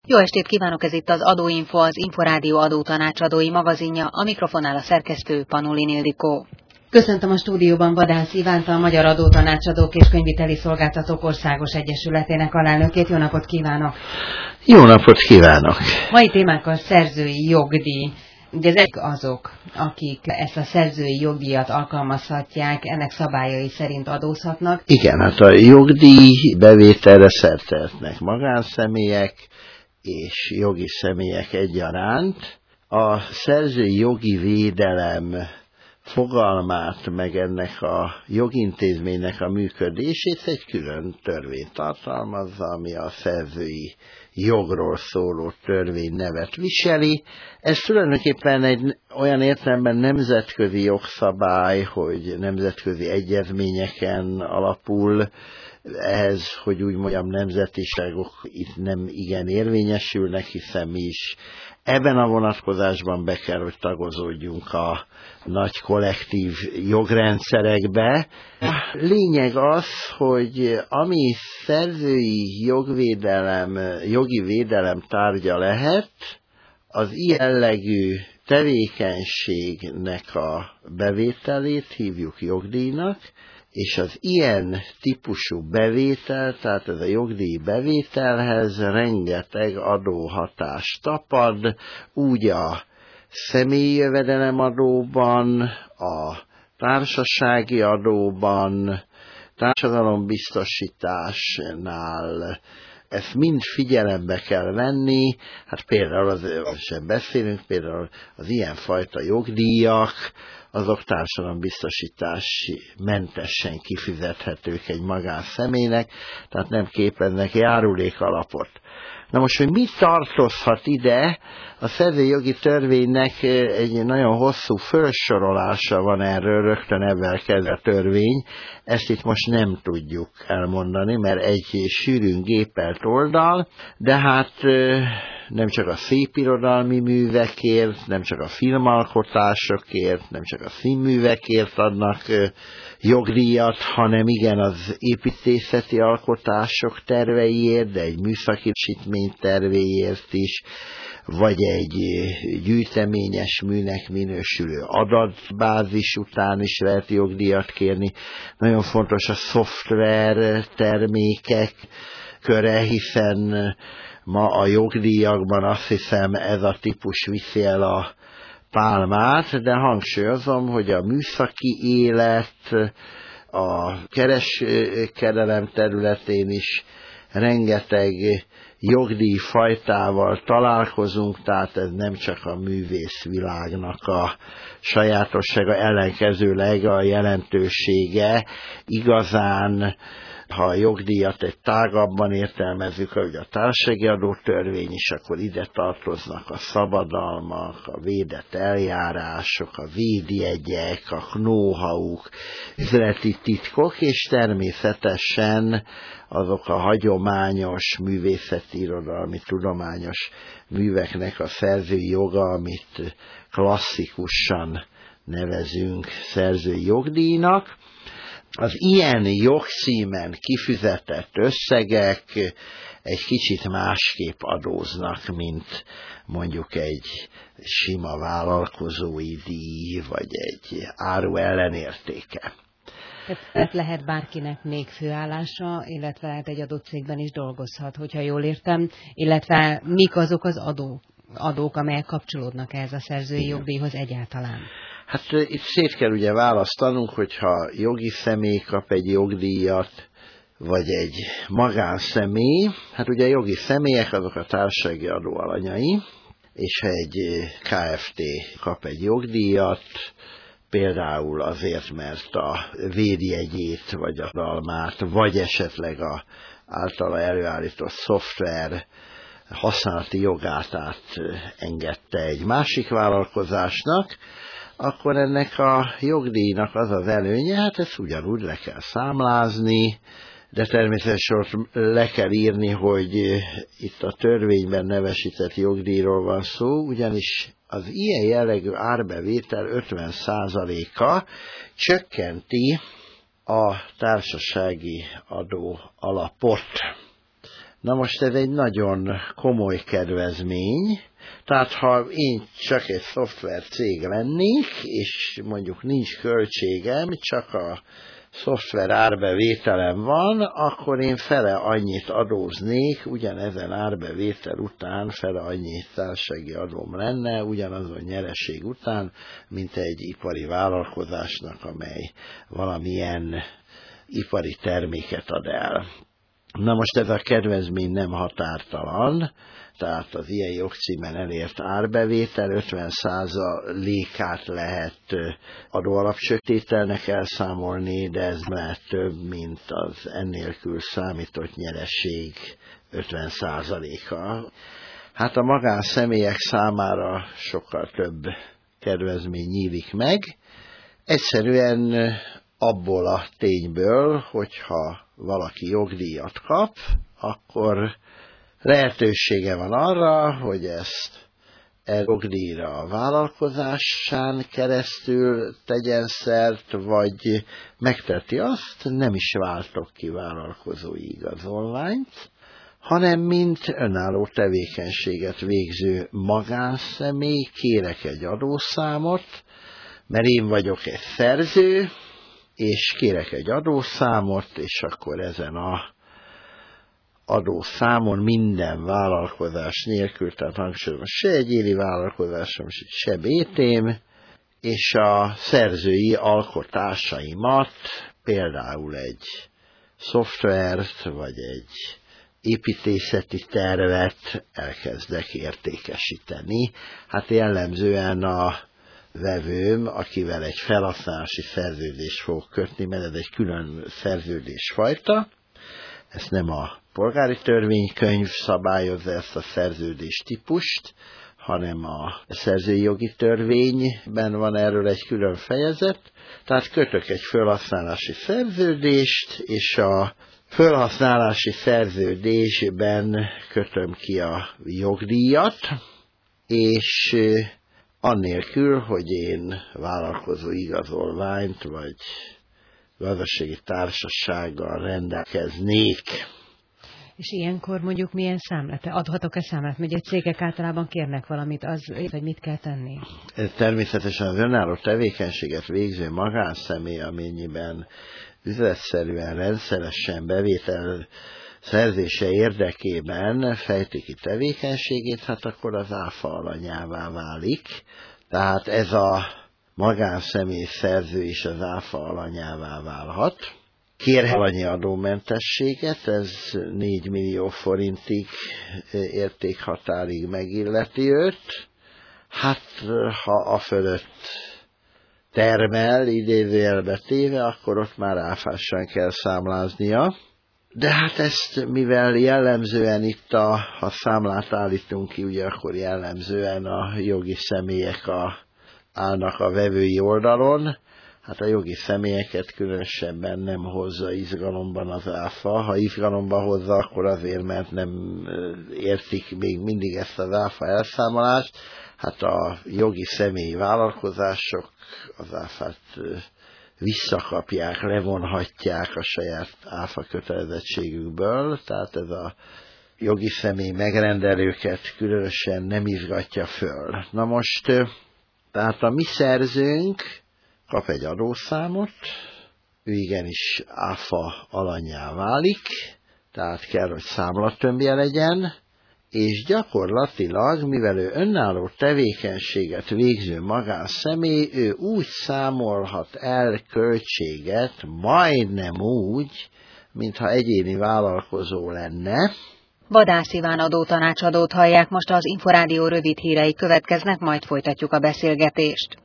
Jó estét kívánok, ez itt az Adóinfo, az Inforádió adótanácsadói magazinja, a mikrofonnál a szerkesztő Panolin Ildikó. Köszöntöm a stúdióban Vadász Ivánt, a Magyar Adótanácsadók és Könyviteli Szolgáltatók Országos Egyesületének alelnökét. Jó napot kívánok! Jó napot kívánok! Mai témánk a szerzői jogdíj. Ugye ezek azok, akik ezt a szerzői jogdíjat alkalmazhatják, ennek szabályai szerint adózhatnak. Igen, hát a jogdíj bevételre szert tehetnek magánszemélyek és jogi személyek egyaránt. A szerzői jogi védelem fogalmát, meg ennek a jogintézménynek a működését egy külön törvény tartalmazza, ami a szerzői jogról szóló törvény nevet viseli. Ez tulajdonképpen egy olyan értelemben nemzetközi jogszabály, hogy nemzetközi egyezményeken alapul. Ehhez, hogy úgy mondjam, nemzetiségok itt nem igen érvényesülnek, hiszen mi is ebben a vonatkozásban be kell, hogy tagozódjunk a nagy kollektív jogrendszerekbe. A lényeg az, hogy ami szerzői jogi védelem tárgya lehet, az ilyen jellegű tevékenységnek a bevételét hívjuk jogdíjnak, és az ilyen típusú bevétel, tehát ez a jogdíj bevételhez rengeteg adóhatás tapad, úgy a személyi jövedelemadóban, a társasági adóban, társadalombiztosításnál, ezt mind figyelembe kell venni, hát például például az ilyenfajta jogdíjak, azok társadalombiztosítási mentesen kifizethetők egy magánszemélynek, tehát nem képeznek járulékalapot. Na most, hogy mi tartozhat ide, a szerzői jogi törvénynek egy nagyon hosszú felsorolása van erről, rögtön ebben kezd a törvény, ezt itt most nem tudjuk elmondani, mert egy sűrűn gépelt oldal, de hát nem csak a szépirodalmi művekért, nem csak a filmalkotásokért, nem csak a színművekért adnak jogdíjat, hanem igen az építészeti alkotások terveiért, de egy műszaki építmény tervéért is, vagy egy gyűjteményes műnek minősülő adatbázis után is lehet jogdíjat kérni. Nagyon fontos a szoftver termékek köre, hiszen ma a jogdíjakban azt hiszem ez a típus viszi el a pálmát, de hangsúlyozom, hogy a műszaki élet, a kereskedelem területén is rengeteg jogdíjfajtával találkozunk, tehát ez nem csak a művészvilágnak a sajátossága, ellenkezőleg a jelentősége igazán, ha a jogdíjat egy tágabban értelmezzük, ahogy a társasági adótörvény is, akkor ide tartoznak a szabadalmak, a védett eljárások, a védjegyek, a know-how-k, üzleti titkok, és természetesen azok a hagyományos művészeti, irodalmi, tudományos műveknek a szerzői joga, amit klasszikusan nevezünk szerzői jogdíjnak. Az ilyen jogcímen kifizetett összegek egy kicsit másképp adóznak, mint mondjuk egy sima vállalkozói díj, vagy egy áru ellenértéke. Tehát lehet bárkinek még főállása, illetve lehet egy adott cégben is dolgozhat, hogyha jól értem, illetve mik azok az adók, amelyek kapcsolódnak ehhez a szerzői jogdíjhoz egyáltalán? Hát itt szét kell ugye választanunk, hogyha jogi személy kap egy jogdíjat, vagy egy magánszemély. Hát ugye a jogi személyek azok a társasági adó alanyai, és ha egy Kft. Kap egy jogdíjat, például azért, mert a védjegyét, vagy a dalmát, vagy esetleg a általa előállított szoftver használati jogát engedte egy másik vállalkozásnak, akkor ennek a jogdíjnak az az előnye, hát ezt ugyanúgy le kell számlázni, de természetesen ott le kell írni, hogy itt a törvényben nevesített jogdíjról van szó, ugyanis az ilyen jellegű árbevétel 50%-a csökkenti a társasági adó alapot. Na most ez egy nagyon komoly kedvezmény, tehát ha én csak egy szoftvercég lennék, és mondjuk nincs költségem, csak a szoftver árbevételem van, akkor én fele annyit adóznék, ugyanezen árbevétel után fele annyi társasági adóm lenne, ugyanazon nyereség után, mint egy ipari vállalkozásnak, amely valamilyen ipari terméket ad el. Na most ez a kedvezmény nem határtalan, tehát az ilyen jogcímen elért árbevétel 50%-át lehet adóalapsötételnek elszámolni, de ez lehet több, mint az ennélkül számított nyereség 50%-a. Hát a magánszemélyek számára sokkal több kedvezmény nyílik meg. Egyszerűen abból a tényből, hogyha valaki jogdíjat kap, akkor lehetősége van arra, hogy ezt jogdíjra a vállalkozásán keresztül tegyen szert, vagy megteti azt, nem is váltok ki vállalkozói igazolványt, hanem mint önálló tevékenységet végző magánszemély kérek egy adószámot, mert én vagyok egy szerző, és kérek egy adószámot, és akkor ezen a adószámon minden vállalkozás nélkül, tehát hangsúlyozom, se egyéni vállalkozásom, se BT-m, és a szerzői alkotásaimat, például egy szoftvert, vagy egy építészeti tervet elkezdek értékesíteni. Hát jellemzően a vevőm, akivel egy felhasználási szerződést fog kötni, mert ez egy külön szerződésfajta, ezt nem a polgári törvénykönyv szabályozza ezt a szerződés típust, hanem a szerzői jogi törvényben van erről egy külön fejezet, tehát kötök egy felhasználási szerződést, és a felhasználási szerződésben kötöm ki a jogdíjat, és annélkül, hogy én vállalkozó igazolványt vagy gazdasági társasággal rendelkeznék. És ilyenkor mondjuk milyen számlát? Adhatok-e számlát? Ugye cégek általában kérnek valamit, vagy mit kell tenni? Természetesen az önálló tevékenységet végző magánszemély, amennyiben üzletszerűen, rendszeresen bevétel szerzése érdekében fejti ki tevékenységét, hát akkor az áfa alanyává válik. Tehát ez a magánszemély szerző is az áfa alanyává válhat. Kérhet alanyi adómentességet, ez 4 millió forintig értékhatárig megilleti őt. Hát ha a fölött termel, idézőjelbe téve, akkor ott már áfásan kell számláznia. De hát ezt, mivel jellemzően itt, ha számlát állítunk ki, ugye akkor jellemzően a jogi személyek állnak a vevői oldalon, hát a jogi személyeket különösebben nem hozza izgalomban az áfa. Ha izgalomban hozza, akkor azért, mert nem értik még mindig ezt az áfa elszámolást. Hát a jogi személyi vállalkozások az áfát visszakapják, levonhatják a saját áfa kötelezettségükből, tehát ez a jogi személy megrendelőket különösen nem izgatja föl. Na most, tehát a mi szerzőnk kap egy adószámot, ő igenis áfa alanyá válik, tehát kell, hogy számlatömbje legyen, és gyakorlatilag, mivel ő önálló tevékenységet végző magánszemély, ő úgy számolhat el költséget, majdnem úgy, mintha egyéni vállalkozó lenne. Vadász Iván adótanácsadót hallják, most az Inforádió rövid hírei következnek, majd folytatjuk a beszélgetést.